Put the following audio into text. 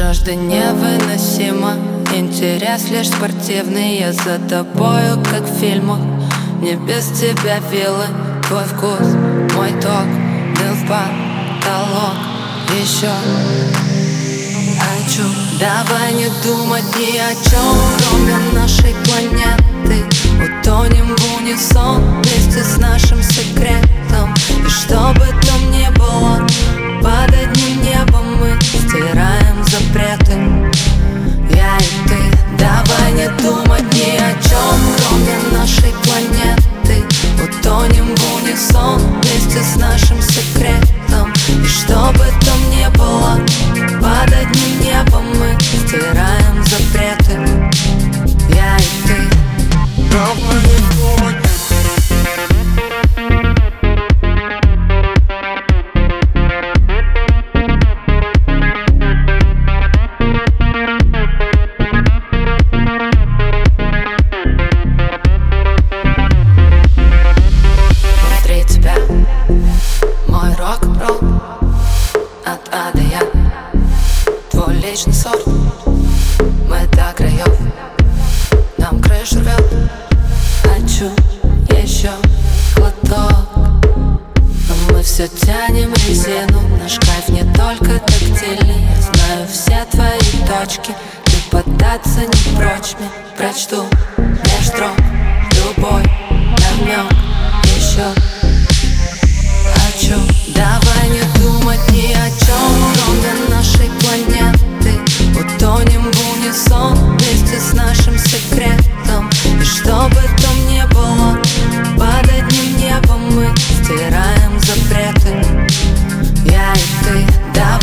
Жажда невыносима, интерес лишь спортивный. Я за тобою, как в фильмах, не без тебя вилы. Твой вкус, мой ток, дым в потолок. Еще хочу. Давай не думать ни о чем, кроме нашей планеты. Утонем в унисон вместе с нашим секретом. И что бы там ни было, под одним небом мы стираем запреты. Я и ты. Давай не думать ни о чем, кроме нашей планеты. Утонем в унисон вместе с нашим секретом. И что бы там ни было, под одним небом мы стираем запреты. Я и ты. Давай не думать. Внутри тебя мой рок-н-ролл от А до Я. Твой личный сорт, мы до краев, нам крышу рвет. Хочу еще глоток, но мы все тянем резину. Наш кайф не только тактильный. Я знаю все твои точки, ты поддаться не прочь мне. Прочту меж строк любой намек. Еще хочу. Давай не думать ни о чем, кроме нашей планеты. Утонем в унисон вместе с нашим секретом. И что бы там ни было, под одним небом мы стираем запреты. Я и ты. Давай